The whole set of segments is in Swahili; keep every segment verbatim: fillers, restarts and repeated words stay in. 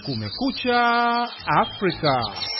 Kumekucha Afrika.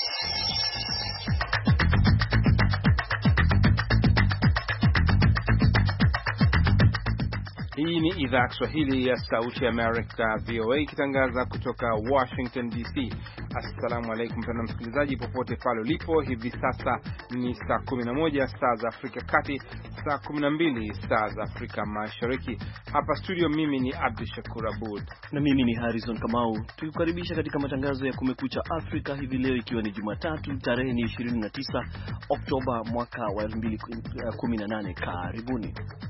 Hii ni idhaa ya Kiswahili ya Sauti ya Amerika V O A ikitangaza kutoka Washington D C. Assalamu alaykum mpendwa msikilizaji popote pale ulipo. Hivi sasa ni saa kumi na moja saa za Afrika Kati, saa kumi na mbili saa za Afrika Mashariki. Hapa studio mimi ni Abdul Shakur Abud na mimi ni Harrison Kamau. Tukukaribisha katika matangazo ya Kumekucha Afrika hivi leo ikiwa ni Jumatatu tarehe ni ishirini na tisa Oktoba mwaka wa elfu mbili kumi na nane. Karibuni.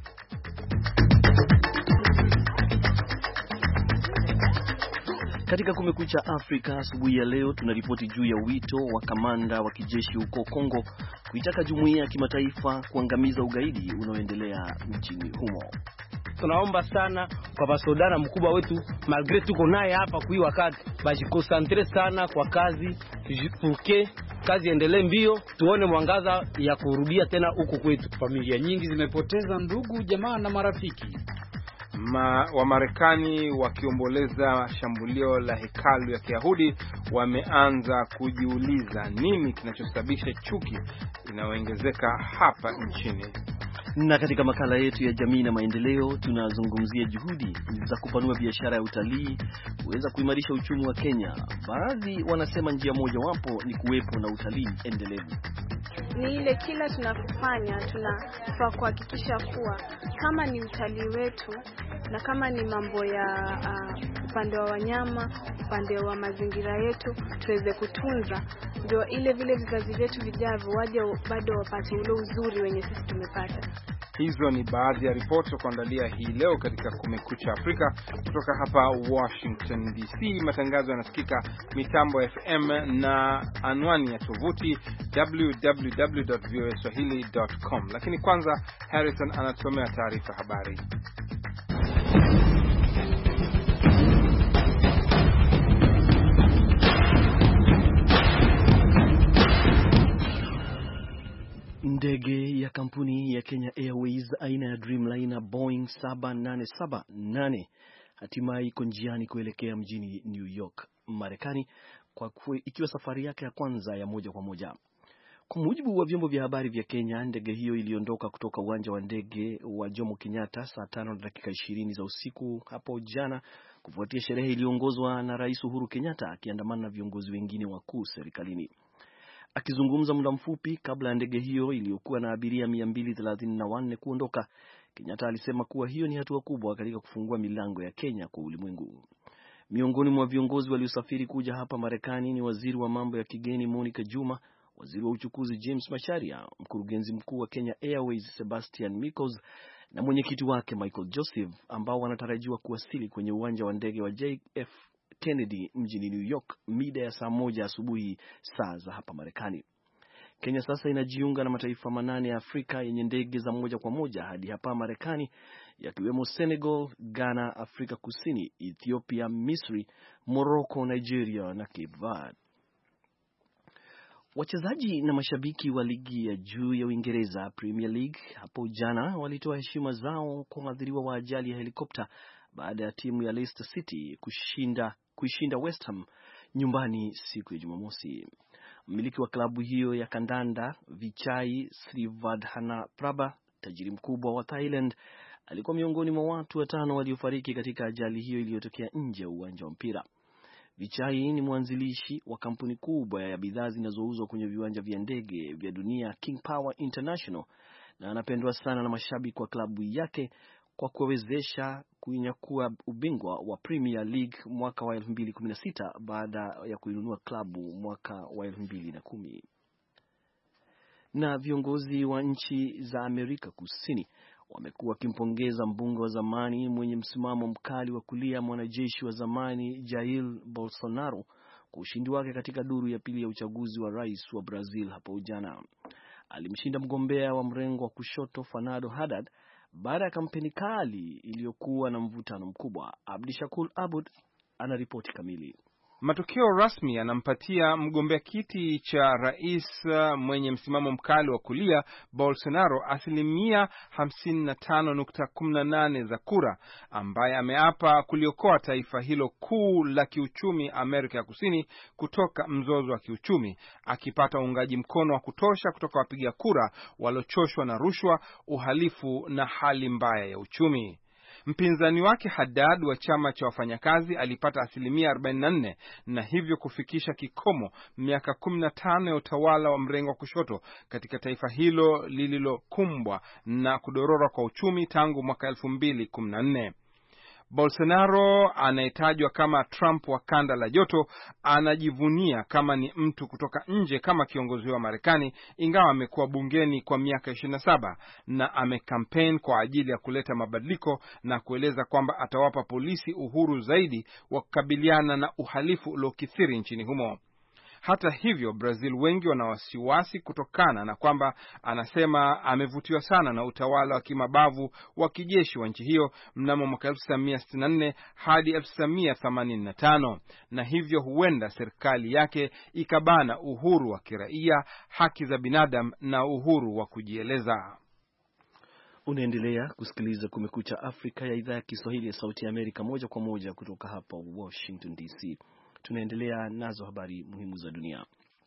Katika Kumekucha Afrika asubuhi ya leo tunaripoti juu ya wito wa kamanda wa kijeshi huko Kongo kuitaka jumuiya ya kimataifa kuangamiza ugaidi unaoendelea nchini humo. Tunaomba sana kwa basodana mkubwa wetu malgré tuko naye hapa kui wakati bajikonsantre sana kwa kazi purke kazi endelee mbio, tuone mwangaza ya kurudia tena huko kwetu. Familia nyingi zimepoteza ndugu, jamaa na marafiki. Ma, wa Marekani wakiomboleza shambulio la hekalu ya Kiyahudi wameanza kujiuliza nini kinachosababisha chuki inayoongezeka hapa nchini. Na katika makala yetu ya jamii na maendeleo tunazungumzia juhudi za kupanua biashara ya utalii kuweza kuimarisha uchumi wa Kenya. Baadhi wanasema njia moja wapo ni kuwepo na utalii endelevu. Ni ile kila tunafanya tunafaa kuhakikisha kuwa kama ni utalii wetu na kama ni mambo ya uh, upande wa wanyama, upande wa mazingira yetu tuweze kutunza, ndio ile vile vizazi vyetu vijavyo waje bado wapate ule uzuri wenye sisi tumepata. Hizo ni baadhi ya ripoti za kuandalia hii leo katika Kumekucha Afrika kutoka hapa Washington D C. Matangazo yanasikika mitambo F M na anwani ya tovuti w w w dot v o a swahili dot com. Lakini kwanza Harrison anatusomea taarifa habari. Ndege ya kampuni ya Kenya Airways aina ya Dreamliner Boeing saba nane saba nane hatimaye iko njiani kuelekea mjini New York, Marekani, kwa kwe, ikiwa safari yake ya kwanza ya moja kwa moja. Kwa mujibu wa vyombo vya habari vya Kenya, ndege hiyo iliondoka kutoka uwanja wa ndege wa Jomo Kenyatta saa tano na dakika ishirini za usiku hapo jana kufuatia sherehe iliyoongozwa na Rais Uhuru Kenyatta akiandamana na viongozi wengine wakuu serikalini. Akizungumza muda mfupi kabla ya ndege hiyo iliyokuwa na abiria mia mbili thelathini na wanne kuondoka, Kenyatta alisema kuwa hiyo ni hatua kubwa katika kufungua milango ya Kenya kwa ulimwengu. Miongoni mwa viongozi waliosafiri kuja hapa Marekani ni waziri wa mambo ya kigeni Monica Juma, waziri wa uchukuzi James Macharia, mkurugenzi mkuu wa Kenya Airways Sebastian Michels na mwenyekiti wake Michael Joseph, ambao wanatarajiwa kuwasili kwenye uwanja wa ndege wa J F Kennedy mjini New York mida ya saa moja asubuhi saa za hapa Marekani. Kenya sasa inajiunga na mataifa manane ya Afrika yenye ndege za moja kwa moja hadi hapa Marekani, yakiwemo Senegal, Ghana, Afrika Kusini, Ethiopia, Misri, Morocco, Nigeria na Cape Verde. Wachezaji na mashabiki wa ligi ya juu ya Uingereza Premier League hapo jana walitoa heshima zao kwa waathiriwa wa ajali ya helikopta baada ya timu ya Leicester City kushinda kuishinda West Ham nyumbani siku ya Jumamosi. Mmiliki wa klabu hiyo ya kandanda Vichai Srivadhanaprabha, tajiri mkubwa wa Thailand, alikuwa miongoni mwa watu watano waliofariki katika ajali hiyo iliyotokea nje ya uwanja wa mpira. Vichai ni mwanzilishi wa kampuni kubwa ya bidhaa zinazouzwa kwenye viwanja vya ndege vya dunia King Power International, na anapendwa sana na mashabiki wa klabu yake kwa kuwezesha kuinyakua ubingwa wa Premier League mwaka wa elfu mbili kumi na sita baada ya kuinunua klabu mwaka wa elfu mbili na kumi. Na viongozi wa nchi za Amerika Kusini wamekuwa wakimpongeza mbunge wa zamani mwenye msimamo mkali wa kulia mwanajeshi wa zamani Jair Bolsonaro kwa ushindi wake katika duru ya pili ya uchaguzi wa rais wa Brazil hapo jana. Alimshinda mgombea wa mrengo wa kushoto Fernando Haddad baada ya kampeni kali iliyokuwa na mvutano mkubwa. Abdi Shakur Abud ana ripoti kamili. Matokeo rasmi yanampatia mgombea kiti cha rais mwenye msimamo mkali wa kulia Bolsonaro asilimia hamsini na tano nukta kumi na nane za kura, ambaye ameapa kuliokoa taifa hilo kuu la kiuchumi Amerika ya Kusini kutoka mzozo wa kiuchumi, akipata uungaji mkono wa kutosha kutoka wapiga kura waliochoshwa na rushwa, uhalifu na hali mbaya ya uchumi. Mpinzani wake Haddad wa chama cha wafanyakazi alipata asilimia arobaini na nne na hivyo kufikisha kikomo miaka kumi na tano ya utawala wa mrengo wa kushoto katika taifa hilo lililokumbwa na kudorora kwa uchumi tangu mwaka elfu mbili kumi na nne. Bolsonaro anayetajwa kama Trump wa kanda la joto anajivunia kama ni mtu kutoka nje kama kiongozi wa Marekani, ingawa amekuwa bungeni kwa miaka ishirini na saba na amekampeni kwa ajili ya kuleta mabadiliko na kueleza kwamba atawapa polisi uhuru zaidi wa kukabiliana na uhalifu uliokithiri nchini humo. Hata hivyo, Brazil wengi wana wasiwasi kutokana na kwamba anasema amevutiwa sana na utawala wa kimabavu wa kijeshi wa nchi hiyo mnamo mwaka elfu tisa mia sitini na nne hadi elfu tisa mia themanini na tano, na hivyo huenda serikali yake ikabana uhuru wa kiraia, haki za binadamu na uhuru wa kujieleza. Unaendelea kusikiliza Kumekucha Afrika ya idhaa ya Kiswahili ya Sauti ya Amerika, moja kwa moja kutoka hapa Washington D C. Tunaendelea nazo habari muhimu za dunia.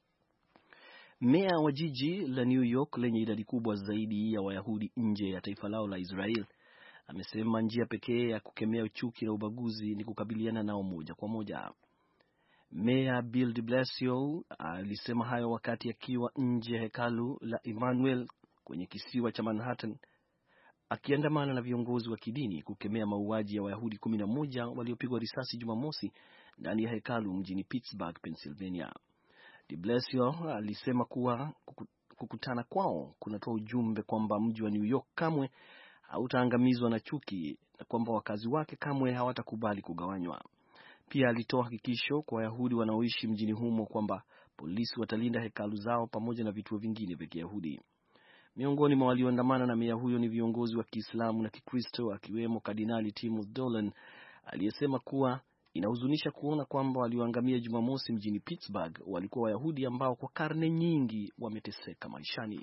Meya wa jiji la New York lenye idadi kubwa zaidi ya Wayahudi nje ya taifa lao la Israel amesema njia pekee ya kukemea uchuki na ubaguzi ni kukabiliana nao moja kwa moja. Meya Bill de Blasio alisema hayo wakati akiwa nje ya hekalu la Emmanuel kwenye kisiwa cha Manhattan, akiandamana na viongozi wa kidini kukemea mauaji ya Wayahudi kumi na moja waliopigwa risasi Jumamosi ndani ya hekalu mjini Pittsburgh, Pennsylvania. De Blasio alisema kuwa kukutana kwao kunatoa ujumbe kwamba mji wa New York kamwe hautaangamizwa na chuki na kwamba wakazi wake kamwe hawatakubali kugawanywa. Pia alitoa hakikisho kwa Wayahudi wanaoishi mjini humo kwamba polisi watalinda hekalu zao pamoja na vituo vingine vya Kiyahudi. Miongoni mwa walioandamana na meya huyo ni viongozi wa Kiislamu na Kikristo, akiwemo Kardinali Timothy Dolan aliyesema kuwa inahuzunisha kuona kwamba walioangamia Jumamosi mjini Pittsburgh walikuwa Wayahudi ambao kwa karne nyingi wameteseka maishani.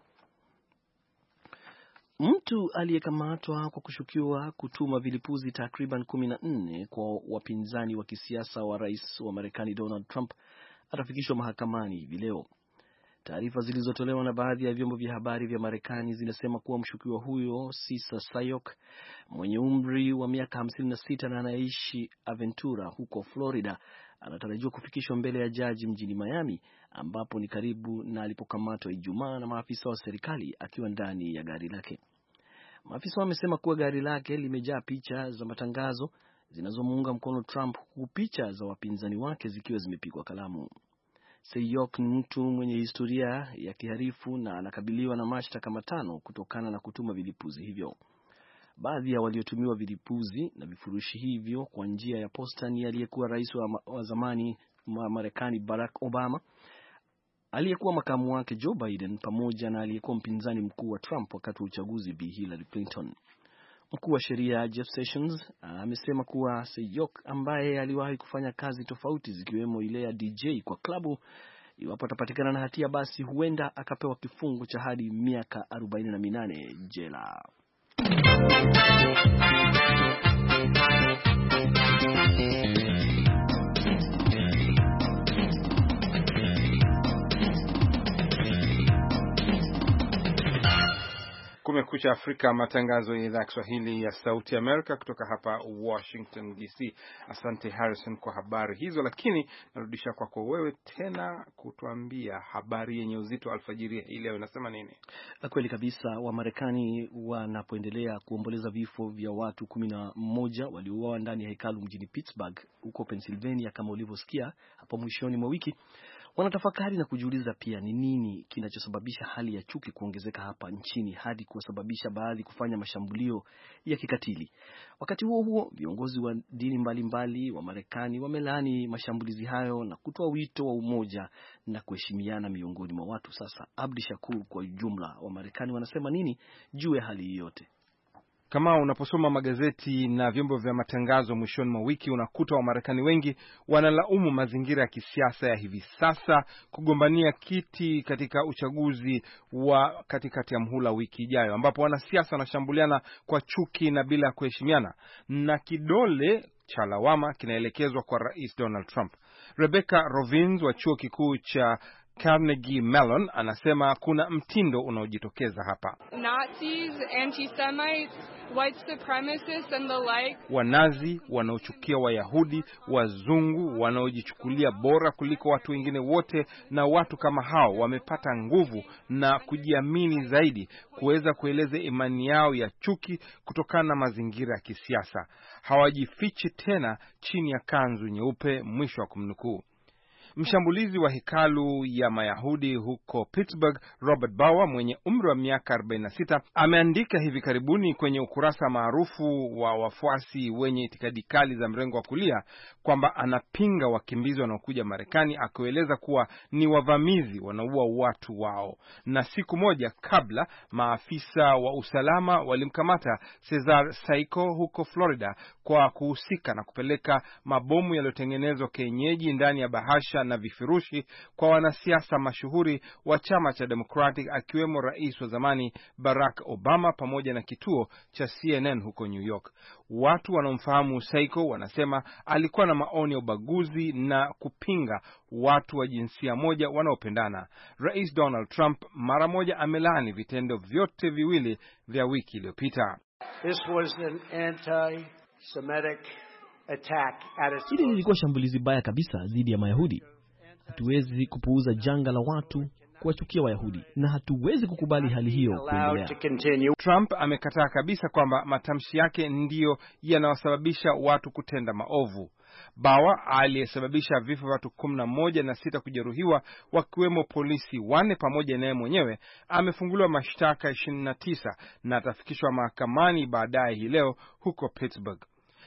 Mtu aliyekamatwa kwa kushukiwa kutuma vilipuzi takriban kumi na nne kwa wapinzani wa kisiasa wa rais wa Marekani Donald Trump atafikishwa mahakamani hivi leo. Taarifa zilizotolewa na baadhi ya vyombo vya habari vya Marekani zinasema kuwa mshukiwa huyo Cesar Sayok mwenye umri wa miaka hamsini na sita na anaishi Aventura huko Florida anatarajiwa kufikishwa mbele ya jaji mjini Miami, ambapo ni karibu na alipokamatwa Ijumaa na maafisa wa serikali akiwa ndani ya gari lake. Maafisa wamesema kuwa gari lake limejaa picha za matangazo zinazomuunga mkono Trump, huku picha za wapinzani wake zikiwa zimepigwa kalamu. Sayok ni mtu mwenye historia ya kiharifu na anakabiliwa na mashtaka matano kutokana na kutuma vilipuzi hivyo. Baadhi ya waliotumiwa vilipuzi na vifurushi hivyo kwa njia ya posta ni aliyekuwa rais wa, wa zamani wa Marekani Barack Obama, aliyekuwa makamu wake Joe Biden, pamoja na aliyekuwa mpinzani mkuu wa Trump wakati wa uchaguzi Bi Hillary Clinton. Mkuu wa sheria Jeff Sessions amesema kuwa Sayok, ambaye aliwahi kufanya kazi tofauti zikiwemo ile ya D J kwa klabu, iwapo atapatikana na hatia basi huenda akapewa kifungo cha hadi miaka arobaini na minane jela. Kumekucha Afrika, matangazo ya idhaa ya Kiswahili ya Sauti ya Amerika kutoka hapa Washington D C. Asante Harrison kwa habari hizo, lakini narudisha kwako wewe tena kutuambia habari yenye uzito alfajiri hii leo inasema nini? Kweli kabisa, wa Marekani wanapoendelea kuomboleza vifo vya watu kumi na moja waliouawa ndani ya hekalu mjini Pittsburgh huko Pennsylvania kama ulivyosikia hapo mwishoni mwa wiki, wanatafakari na kujiuliza pia ni nini kinachosababisha hali ya chuki kuongezeka hapa nchini hadi kuwasababisha baadhi kufanya mashambulio ya kikatili. Wakati huo huo, viongozi wa dini mbalimbali wa Marekani wamelaani mashambulizi hayo na kutoa wito wa umoja na kuheshimiana miongoni mwa watu. Sasa Abdi Shakur, kwa jumla wa Marekani wanasema nini juu ya hali yote? Kama unaposoma magazeti na vyombo vya matangazo mwishoni mwa wiki, unakuta Wamarekani wengi wanalaumu mazingira ya kisiasa ya hivi sasa kugombania kiti katika uchaguzi wa katikati ya mhula wiki ijayo, ambapo wanasiasa wanashambuliana kwa chuki na bila kuheshimiana, na kidole cha lawama kinaelekezwa kwa Rais Donald Trump. Rebecca Rovins wa chuo kikuu cha Carnegie Mellon anasema kuna mtindo unaojitokeza hapa. Nazis, anti-Semites, white supremacists and the like. Wanazi wanaochukia Wayahudi, wazungu wanaojichukulia bora kuliko watu wengine wote, na watu kama hao wamepata nguvu na kujiamini zaidi kuweza kueleza imani yao ya chuki kutokana na mazingira ya kisiasa. Hawajifichi tena chini ya kanzu nyeupe, mwisho wa kumnukuu. Mshambulizi wa hekalu ya Mayahudi huko Pittsburgh, Robert Bauer mwenye umri wa miaka arobaini na sita, ameandika hivi karibuni kwenye ukurasa maarufu wa wafuasi wenye itikadi kali za mrengo wa kulia kwamba anapinga wakimbizi wanaokuja Marekani, akieleza kuwa ni wavamizi wanaua watu wao. Na siku moja kabla, maafisa wa usalama walimkamata Cesar Saiko huko Florida kwa kuhusika na kupeleka mabomu yaliyotengenezwa kienyeji ndani ya bahasha na vifurushi kwa wanasiasa mashuhuri wa chama cha Democratic, akiwemo rais wa zamani Barack Obama pamoja na kituo cha C N N huko New York. Watu wanaomfahamu Saiko wanasema alikuwa na maoni ya ubaguzi na kupinga watu wa jinsia moja wanaopendana. Rais Donald Trump mara moja amelaani vitendo vyote viwili vya wiki iliyopita. This was an anti-Semitic attack at its... Hili lilikuwa shambulizi baya kabisa dhidi ya Mayahudi. Hatuwezi kupuuza janga la watu kuwachukia Wayahudi, na hatuwezi kukubali hali hiyo kuendelea. Trump amekataa kabisa kwamba matamshi yake ndiyo yanawasababisha watu kutenda maovu. Bauer aliyesababisha vifo vya watu kumi na moja na sita kujeruhiwa, wakiwemo polisi wane pamoja naye mwenyewe, amefunguliwa mashtaka ishirini na tisa na atafikishwa mahakamani baadaye hii leo huko Pittsburgh.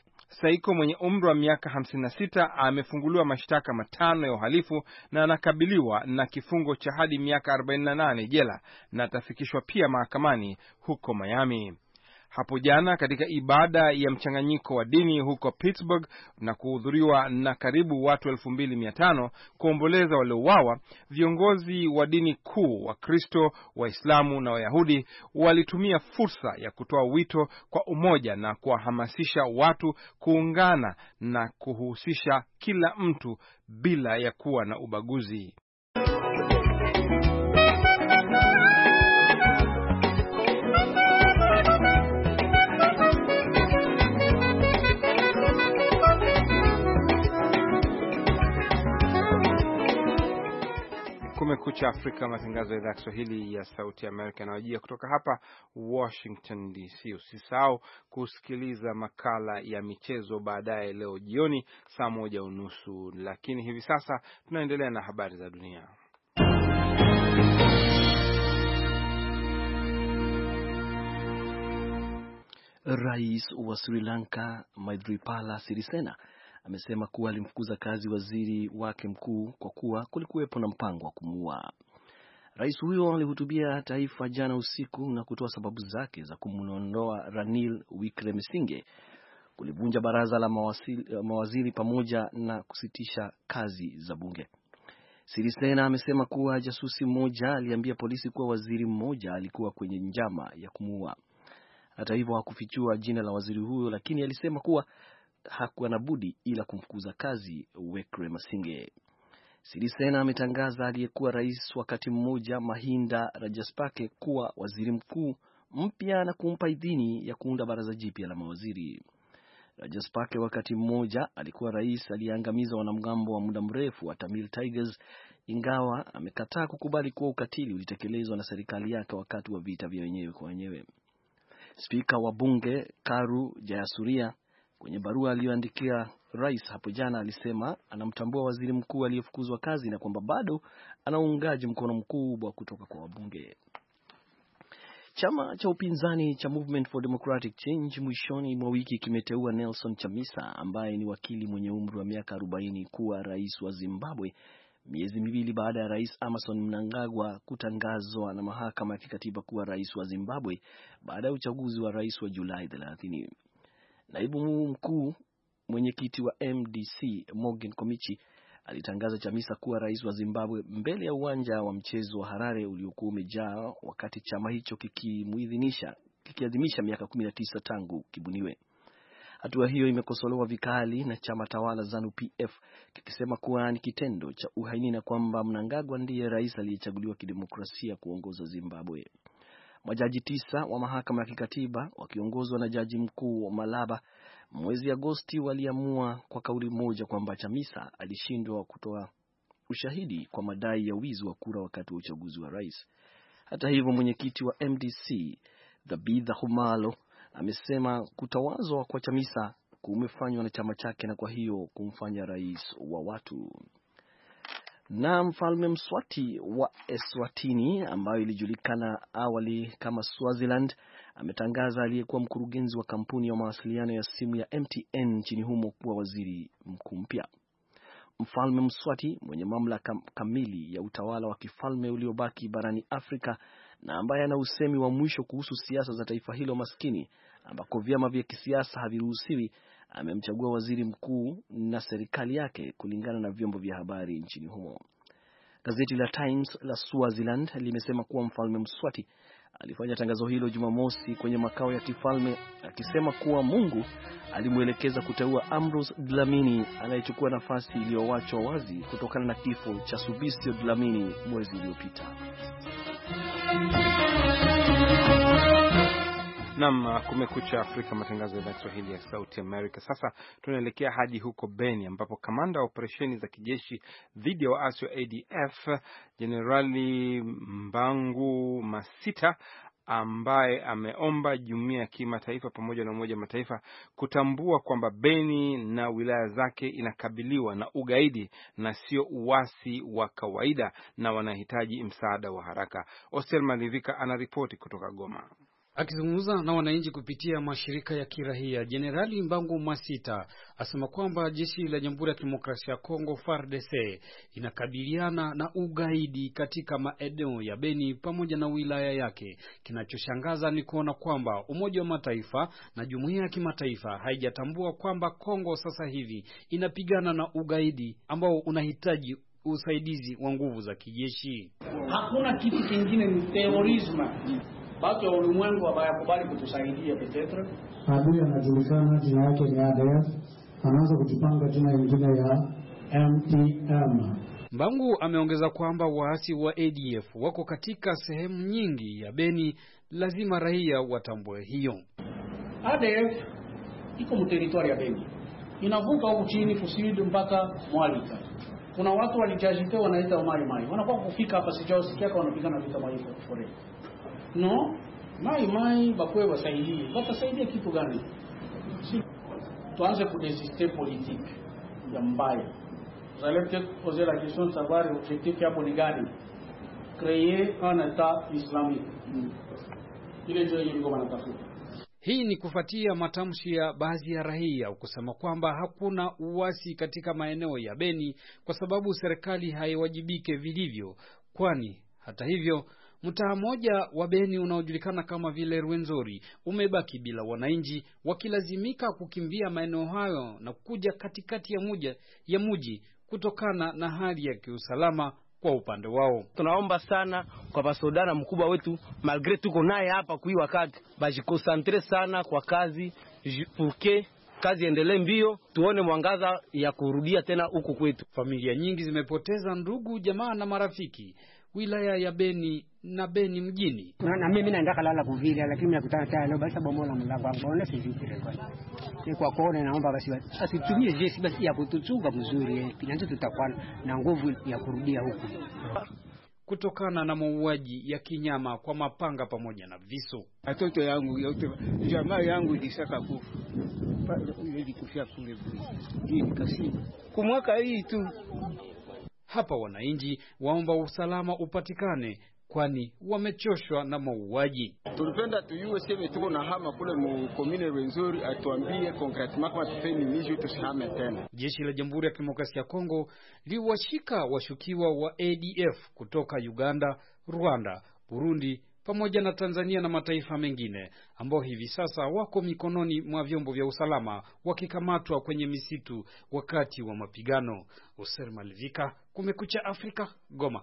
Saiko mwenye umri wa miaka hamsini na sita amefunguliwa mashtaka matano ya uhalifu na anakabiliwa na kifungo cha hadi miaka arobaini na nane jela, na atafikishwa pia mahakamani huko Miami. Hapo jana katika ibada ya mchanganyiko wa dini huko Pittsburgh na kuhudhuriwa na karibu watu elfu mbili mia tano kuomboleza waliouawa, viongozi wa dini kuu wa Kristo, Waislamu na Wayahudi walitumia fursa ya kutoa wito kwa umoja na kuwahamasisha watu kuungana na kuhusisha kila mtu bila ya kuwa na ubaguzi. Kumekucha Afrika, matangazo ya idhaa ya Kiswahili ya Sauti ya Amerika yanawajia kutoka hapa Washington D C. Usisahau kusikiliza makala ya michezo baadaye leo jioni saa moja unusu, lakini hivi sasa tunaendelea na habari za dunia. Rais wa Sri Lanka Maithripala Sirisena amesema kuwa alimfukuza kazi waziri wake mkuu kwa kuwa kulikuwepo na mpango wa kumuua. Rais huyo alihutubia taifa jana usiku na kutoa sababu zake za kumuondoa Ranil Wickremesinghe, kulivunja baraza la mawaziri, mawaziri pamoja na kusitisha kazi za bunge. Sirisena amesema kuwa jasusi mmoja aliambia polisi kuwa waziri mmoja alikuwa kwenye njama ya kumuua. Hata hivyo hakufichua jina la waziri huyo, lakini alisema kuwa hakuwa na budi ila kumfukuza kazi Wickremesinghe. Sirisena ametangaza aliyekuwa rais wakati mmoja Mahinda Rajapaksa kuwa waziri mkuu mpya na kumpa idhini ya kuunda baraza jipya la mawaziri. Rajapaksa wakati mmoja alikuwa rais aliyeangamiza wanamgambo wa muda mrefu wa Tamil Tigers, ingawa amekataa kukubali kuwa ukatili ulitekelezwa na serikali yake wakati wa vita vya wenyewe kwa wenyewe. Spika wa bunge Karu Jayasuriya kwenye barua aliyoandikia rais hapo jana alisema anamtambua waziri mkuu aliyefukuzwa kazi na kwamba bado ana uungaji mkono mkubwa kutoka kwa wabunge. Chama cha upinzani cha Movement for Democratic Change mwishoni mwa wiki kimeteua Nelson Chamisa ambaye ni wakili mwenye umri wa miaka arobaini kuwa rais wa Zimbabwe miezi miwili baada ya Rais Emmerson Mnangagwa kutangazwa na mahakama ya kikatiba kuwa rais wa Zimbabwe baada ya uchaguzi wa rais wa Julai thelathini. Naibu mkuu mwenyekiti wa M D C Morgan Komichi alitangaza Chamisa kuwa rais wa Zimbabwe mbele ya uwanja wa mchezo wa Harare uliokuwa umejaa wakati chama hicho kikimuidhinisha kikiadhimisha miaka kumi na tisa tangu kibuniwe. Hatua hiyo imekosolewa vikali na chama tawala ZANU P F kikisema kuwa ni kitendo cha uhaini na kwamba Mnangagwa ndiye rais aliyechaguliwa kidemokrasia kuongoza Zimbabwe. Majaji tisa wa mahakama ya kikatiba wakiongozwa na jaji mkuu Malaba mwezi Agosti waliamua kwa kauli moja kwamba Chamisa alishindwa kutoa ushahidi kwa madai ya wizi wa kura wakati wa uchaguzi wa rais. Hata hivyo, mwenyekiti wa M D C Thabitha Khumalo amesema kutawazwa kwa Chamisa kumefanywa na chama chake na kwa hiyo kumfanya rais wa watu. Na mfalme Mswati wa Eswatini ambayo ilijulikana awali kama Swaziland ametangaza aliyekuwa mkurugenzi wa kampuni ya mawasiliano ya simu ya M T N nchini humo kuwa waziri mkuu mpya. Mfalme Mswati mwenye mamlaka kamili ya utawala wa kifalme uliobaki barani Afrika na ambaye ana usemi wa mwisho kuhusu siasa za taifa hilo maskini ambako vyama vya kisiasa haviruhusiwi, amemchagua waziri mkuu na serikali yake kulingana na vyombo vya habari nchini humo. Gazeti la Times la Swaziland limesema kuwa mfalme Mswati alifanya tangazo hilo Jumamosi kwenye makao ya kifalme akisema kuwa Mungu alimuelekeza kuteua Ambrose Dlamini anayechukua nafasi iliyoachwa wazi kutokana na kifo cha Subisio Dlamini mwezi uliopita. Naam, kumekucha Afrika, matangazo ya Kiswahili ya Sauti America. Sasa tunaelekea hadi huko Beni ambapo kamanda wa operesheni za kijeshi dhidi ya waasi wa A D F Jenerali Mbangu Masita ambaye ameomba jumuiya ya kimataifa pamoja na Umoja wa Mataifa kutambua kwamba Beni na wilaya zake inakabiliwa na ugaidi na sio uasi wa kawaida na wanahitaji msaada wa haraka. Oster Malivika anaripoti kutoka Goma. Akizungumza na wananchi kupitia mashirika ya kirahia, Jenerali Mbangu Masita asema kwamba jeshi la Jamhuri ya Kidemokrasia ya Kongo F A R D C inakabiliana na ugaidi katika maeneo ya Beni pamoja na wilaya yake. Kinachoshangaza ni kuona kwamba Umoja wa Mataifa na jumuiya ya kimataifa haijatambua kwamba Kongo sasa hivi inapigana na ugaidi ambao unahitaji usaidizi wa nguvu za kijeshi. Hakuna kitu kingine, ni terrorism. Watu wa ulimwengu hawakubali kutusaidia petetre. Adui anajulikana, jina yake ni A D F, anaanza kujipanga jina lingine ya M T M. Mbangu ameongeza kwamba waasi wa A D F wako katika sehemu nyingi ya Beni, lazima raia watambue hiyo. A D F iko mu territory ya Beni, inavuka huko chini kusudi mpaka Mwalika. Kuna watu walijajite wanaita Mai Mai, wanakuwa kufika hapa sijao sikia kwa wanapigana vita Mai for No, Mai Mai bakwe wasaidie. Watasaidia kitu gani? Si tuanze kudesiste politique ya mbaya. Vous allez peut-être poser la question de savoir l'objectif hapo ni gani? Créer un état islamique. Ile ndio ilikuwa wanatafuta. Hii ni kufuatia matamshi ya baadhi ya raia kusema kwamba hakuna uasi katika maeneo ya Beni kwa sababu serikali haiwajibike vilivyo, kwani hata hivyo mtaa mmoja wa Beni unaojulikana kama vile Rwenzori umebaki bila wananchi, wakilazimika kukimbia maeneo hayo na kuja katikati ya muja ya muji kutokana na hali ya kiusalama kwa upande wao. Tunaomba sana kwa basodana mkubwa wetu, malgré tuko naye hapa kui wakati bajikonsantre sana kwa kazi purke kazi endelee mbio, tuone mwangaza ya kurudia tena huku kwetu. Familia nyingi zimepoteza ndugu, jamaa na marafiki wilaya ya Beni na Beni mjini. Na, na mimi naenda kalala kuvile, lakini nakutana tena basi bomola mlango wangu naona sivile kwa. Ni kwa kuona naomba basi asitumie jeshi basi ya kutuchunga vizuri, eh pinanzo tutakuwa na nguvu ya kurudia huku. Kutokana na mauaji ya kinyama kwa mapanga pamoja na visu. Watoto yangu yote, jamaa yangu ilisaka kufa. Ili kufia kule bure. Hii ni kasibu. Kumwaka hii tu. Hapa wananchi waomba usalama upatikane kwani wamechoshwa na mauaji. Tulipenda tuyue sema tuko na hama kule mu komine Rwenzori, atuambie concretement kama tufanye nini tusihame tena. Jeshi la Jamhuri ya Kidemokrasia ya Kongo liwashika washukiwa wa A D F kutoka Uganda, Rwanda, Burundi pamoja na Tanzania na mataifa mengine ambao hivi sasa wako mikononi mwa vyombo vya usalama wakikamatwa kwenye misitu wakati wa mapigano. Oser Malvika, Kumekucha Afrika, Goma.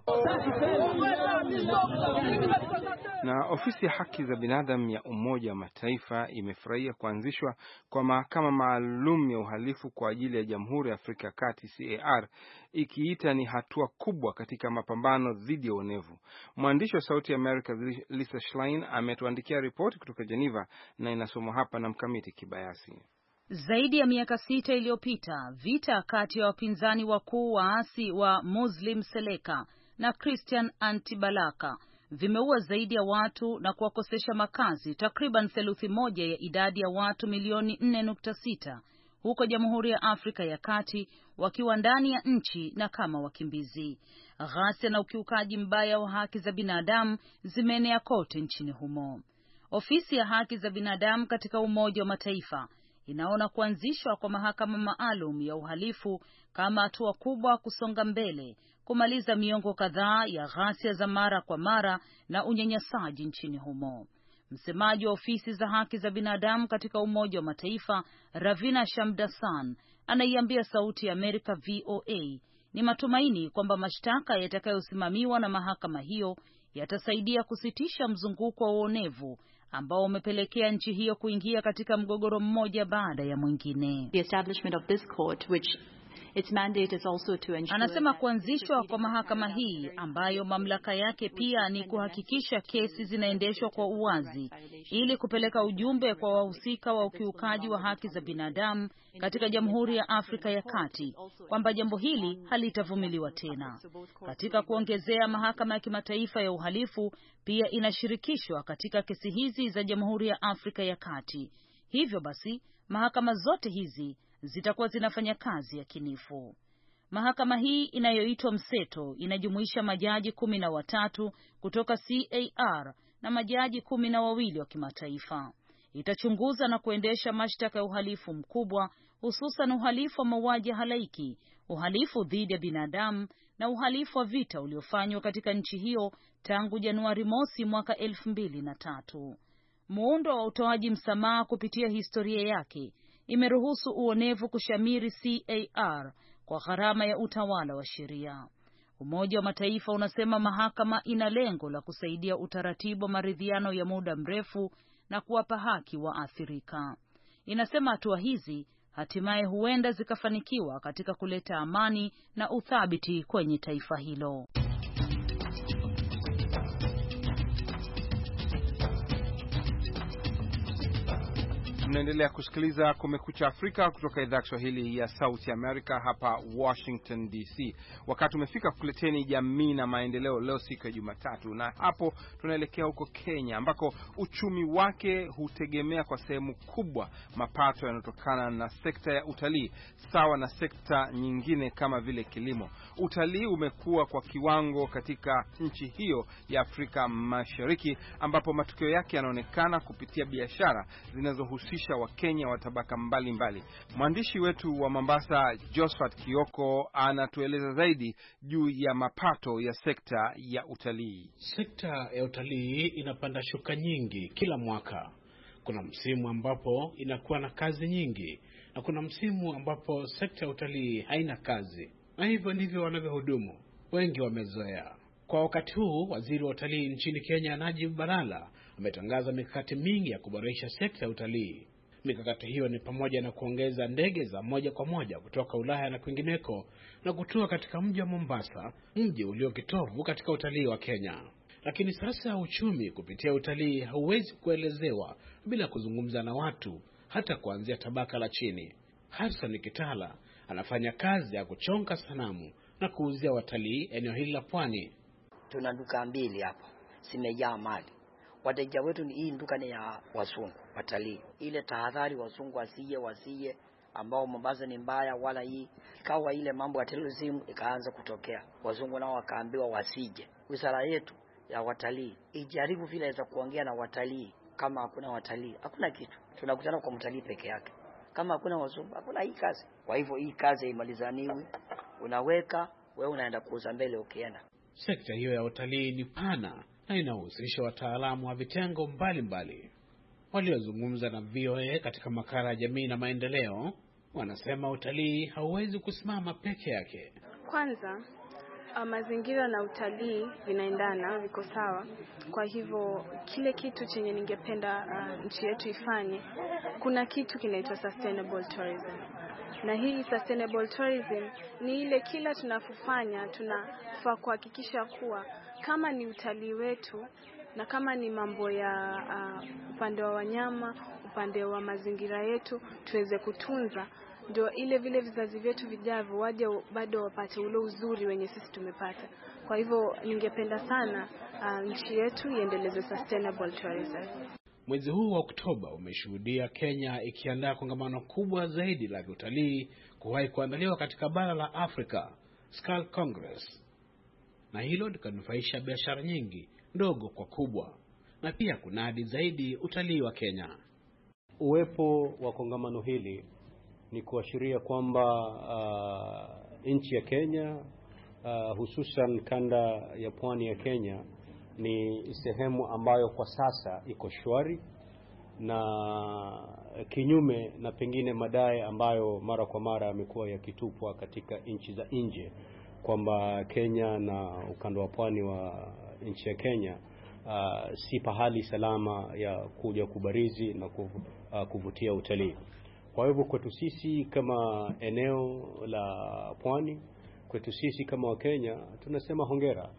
Na ofisi ya haki za binadamu ya Umoja wa Mataifa imefurahia kuanzishwa kwa mahakama maalum ya uhalifu kwa ajili ya Jamhuri ya Afrika ya Kati C A R, ikiita ni hatua kubwa katika mapambano dhidi ya uonevu. Mwandishi wa Sauti ya America Lisa Schlein ametuandikia ripoti kutoka Geneva na inasomwa hapa na Mkamiti Kibayasi. Zaidi ya miaka sita iliyopita, vita kati ya wapinzani wakuu waasi wa Muslim Seleka na Christian Antibalaka vimeua zaidi ya watu na kuwakosesha makazi takriban theluthi moja ya idadi ya watu milioni nne nukta sita huko Jamhuri ya Afrika ya Kati, wakiwa ndani ya nchi na kama wakimbizi. Ghasia na ukiukaji mbaya wa haki za binadamu zimeenea kote nchini humo. Ofisi ya haki za binadamu katika Umoja wa Mataifa inaona kuanzishwa kwa mahakama maalum ya uhalifu kama hatua kubwa kusonga mbele, kumaliza miongo kadhaa ya ghasia za mara kwa mara na unyanyasaji nchini humo. Msemaji wa ofisi za haki za binadamu katika Umoja wa Mataifa, Ravina Shamdasan, anaiambia Sauti ya Amerika V O A ni matumaini kwamba mashtaka yatakayosimamiwa na mahakama hiyo yatasaidia kusitisha mzunguko wa uonevu ambao umepelekea nchi hiyo kuingia katika mgogoro mmoja baada ya mwingine. The establishment of this court, which its mandate is also to ensure. Anasema kuanzishwa kwa mahakama hii ambayo mamlaka yake pia ni kuhakikisha kesi zinaendeshwa kwa uwazi ili kupeleka ujumbe kwa wahusika wa ukiukaji wa haki za binadamu katika Jamhuri ya Afrika ya Kati kwamba jambo hili halitavumiliwa tena. Katika kuongezea, mahakama ya kimataifa ya uhalifu pia inashirikishwa katika kesi hizi za Jamhuri ya Afrika ya Kati. Hivyo basi, mahakama zote hizi zitakuwa zinafanya kazi ya kinifu. Mahakama hii inayoitwa mseto inajumuisha majaji kumi na watatu kutoka C A R na majaji kumi na wawili wa kimataifa. Itachunguza na kuendesha mashtaka ya uhalifu mkubwa, hususan uhalifu wa mauaji halaiki, uhalifu dhidi ya binadamu na uhalifu wa vita uliofanywa katika nchi hiyo tangu Januari mosi mwaka elfu mbili na tatu. Muundo wa utoaji msamaha kupitia historia yake imeruhusu uonevu kushamiri C A R kwa gharama ya utawala wa sheria. Umoja wa Mataifa unasema mahakama ina lengo la kusaidia utaratibu wa maridhiano ya muda mrefu na kuwapa haki waathirika. Inasema hatua hizi hatimaye huenda zikafanikiwa katika kuleta amani na uthabiti kwenye taifa hilo. Mnaendelea kusikiliza Kumekucha Afrika kutoka idhaa ya Kiswahili ya Sauti Amerika hapa Washington D C. Wakati umefika kukuleteni jamii na maendeleo leo siku ya Jumatatu, na hapo tunaelekea huko Kenya ambako uchumi wake hutegemea kwa sehemu kubwa mapato yanayotokana na sekta ya utalii, sawa na sekta nyingine kama vile kilimo. Utalii umekuwa kwa kiwango katika nchi hiyo ya Afrika Mashariki, ambapo matukio yake yanaonekana kupitia biashara zinazohusisha wa Kenya wa tabaka mbalimbali. Mwandishi wetu wa Mombasa Josephat Kioko anatueleza zaidi juu ya mapato ya sekta ya utalii. Sekta ya utalii inapanda shuka nyingi kila mwaka. Kuna msimu ambapo inakuwa na kazi nyingi na kuna msimu ambapo sekta ya utalii haina kazi. Na hivyo ndivyo wanavyohudumu. Wengi wamezoea. Kwa wakati huu, waziri wa utalii nchini Kenya Najib Balala ametangaza mikakati mingi ya kuboresha sekta ya utalii. Mikakati hiyo ni pamoja na kuongeza ndege za moja kwa moja kutoka Ulaya na kwingineko na kutua katika mji wa Mombasa, mji ulio kitovu katika utalii wa Kenya. Lakini sasa uchumi kupitia utalii hauwezi kuelezewa bila kuzungumza na watu, hata kuanzia tabaka la chini. Harrison Kitala anafanya kazi ya kuchonga sanamu na kuuzia watalii eneo hili la pwani. Tuna duka mbili hapa, zimejaa mali. Wateja wetu ni hii duka ni ya wazungu, watalii. Ile tahadhari wazungu wasije wasije ambao Mombasa ni mbaya wala hii. Ikawa ile mambo ya terrorism ikaanza kutokea. Wazungu nao wakaambiwa wasije. Wizara yetu ya watalii. Ijaribu vile inaweza kuongea na watalii. Kama hakuna watalii, hakuna kitu. Tunakutana kwa mtalii peke yake. Kama hakuna wazungu, hakuna hii kazi. Kwa hivyo hii kazi haimalizaniwi. Unaweka, wewe unaenda kuuza mbele ukienda. Sekta hiyo ya utalii ni pana na inahusisha wataalamu wa vitengo mbalimbali. Waliozungumza na V O A katika makala ya jamii na maendeleo wanasema utalii hauwezi kusimama peke yake. Kwanza, uh, mazingira na utalii vinaendana, viko sawa. Kwa hivyo kile kitu chenye ningependa uh, nchi yetu ifanye, kuna kitu kinaitwa sustainable tourism. Na hii sustainable tourism ni ile kila tunafufanya tunafaa kuhakikisha kuwa kama ni utalii wetu na kama ni mambo ya uh, upande wa wanyama, upande wa mazingira yetu tuweze kutunza, ndio ile vile vizazi vyetu vijavyo waje bado wapate ule uzuri wenye sisi tumepata. Kwa hivyo ningependa sana uh, nchi yetu iendeleze sustainable tourism. Mwezi huu wa Oktoba umeshuhudia Kenya ikiandaa kongamano kubwa zaidi la utalii kuwahi kuandaliwa katika bara la Afrika, Skull Congress. Na hilo likanufaisha biashara nyingi, ndogo kwa kubwa, na pia kunadi zaidi utalii wa Kenya. Uwepo wa kongamano hili ni kuashiria kwamba uh, nchi ya Kenya, uh, hususan kanda ya pwani ya Kenya, ni sehemu ambayo kwa sasa iko shwari, na kinyume na pengine madai ambayo mara kwa mara yamekuwa yakitupwa katika nchi za nje kwamba Kenya na ukanda wa pwani wa nchi ya Kenya uh, si pahali salama ya kuja kubarizi na kuvutia utalii. Kwa hivyo kwetu sisi kama eneo la pwani, kwetu sisi kama Wakenya tunasema hongera.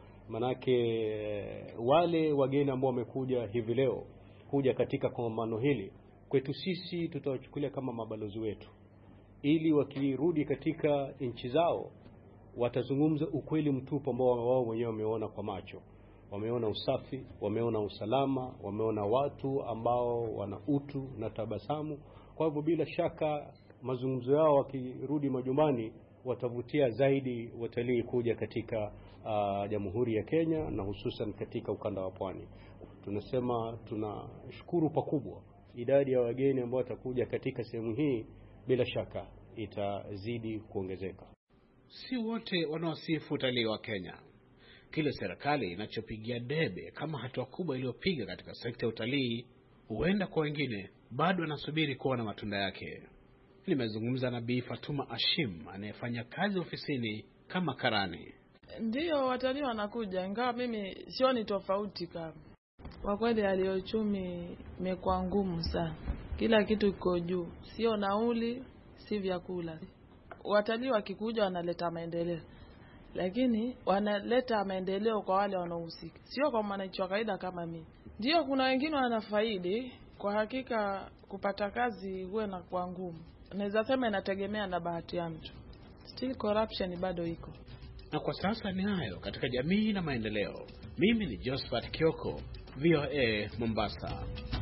Manake wale wageni ambao wamekuja hivi leo kuja katika kongamano hili, kwetu sisi tutawachukulia kama mabalozi wetu, ili wakirudi katika nchi zao watazungumza ukweli mtupu ambao wao wenyewe wameona kwa macho. Wameona usafi, wameona usalama, wameona watu ambao wana utu na tabasamu. Kwa hivyo bila shaka mazungumzo yao wakirudi majumbani watavutia zaidi watalii kuja katika uh, Jamhuri ya Kenya na hususan katika ukanda wa pwani. Tunasema tunashukuru pakubwa idadi ya wageni ambao watakuja katika sehemu hii, bila shaka itazidi kuongezeka. Si wote wanaosifu utalii wa Kenya. Kile serikali inachopigia debe kama hatua kubwa iliyopiga katika sekta ya utalii, huenda kwa wengine bado anasubiri kuona matunda yake. Nimezungumza na Bi Fatuma Ashim anayefanya kazi ofisini kama karani. Ndiyo, watalii wanakuja, ingawa mimi sioni tofauti kama. Kwa kweli hali ya uchumi imekuwa ngumu sana. Kila kitu kiko juu, sio nauli, si vyakula. Watalii wakikuja wanaleta maendeleo, lakini wanaleta maendeleo kwa wale wanaohusika, sio kwa mwananchi wa kawaida kama mimi. Ndio kuna wengine wanafaidi, kwa hakika kupata kazi huwe na kwa ngumu. Naweza sema inategemea na bahati ya mtu. Still corruption bado iko. Na kwa sasa ni hayo katika jamii na maendeleo. Mimi ni Josephat Kioko, V O A Mombasa.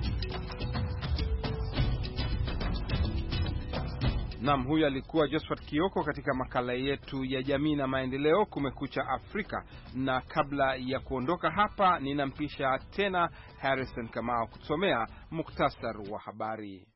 Naam, huyu alikuwa Josephat Kioko katika makala yetu ya jamii na maendeleo Kumekucha Afrika. Na kabla ya kuondoka hapa, ninampisha tena Harrison Kamau kusomea muktasar wa habari.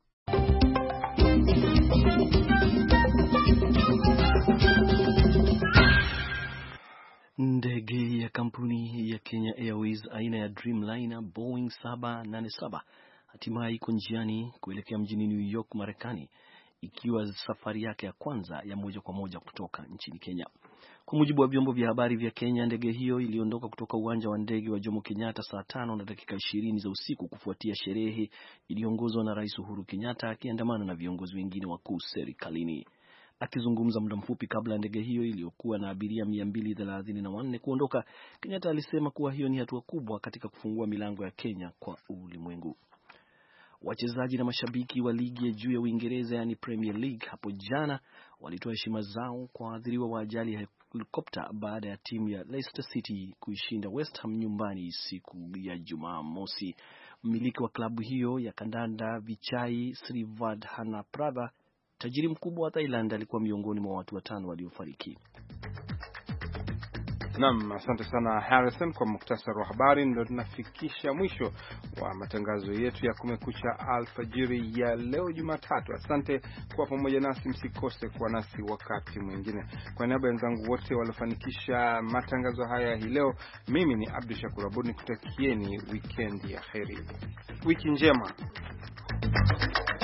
Ndege ya kampuni ya Kenya Airways aina ya Dreamliner Boeing seven eighty-seven hatimaye iko njiani kuelekea mjini New York, Marekani, ikiwa safari yake ya kwanza ya moja kwa moja kutoka nchini Kenya. Kwa mujibu wa vyombo vya habari vya Kenya, ndege hiyo iliondoka kutoka uwanja wa ndege wa Jomo Kenyatta saa tano na dakika ishirini za usiku kufuatia sherehe iliongozwa na Rais Uhuru Kenyatta akiandamana na viongozi wengine wakuu serikalini. Akizungumza muda mfupi kabla ndege hiyo iliyokuwa na abiria mia mbili thelathini na wanne kuondoka, Kenyatta alisema kuwa hiyo ni hatua kubwa katika kufungua milango ya Kenya kwa ulimwengu. Wachezaji na mashabiki wa ligi ya juu ya Uingereza yani Premier League hapo jana walitoa heshima zao kwa waathiriwa wa ajali ya helikopta baada ya timu ya Leicester City kuishinda West Ham nyumbani siku ya Jumamosi. Mmiliki wa klabu hiyo ya kandanda Vichai Srivadhanaprabha, tajiri mkubwa wa Thailand, alikuwa miongoni mwa watu watano waliofariki. Naam, asante sana Harrison kwa muktasari wa habari. Ndio tunafikisha mwisho wa matangazo yetu ya Kumekucha alfajiri ya leo Jumatatu. Asante kwa pamoja nasi, msikose kuwa nasi wakati mwingine. Kwa niaba ya wenzangu wote waliofanikisha matangazo haya hii leo, mimi ni Abdul Shakur Abud nikutakieni weekend ya kheri. Wiki njema.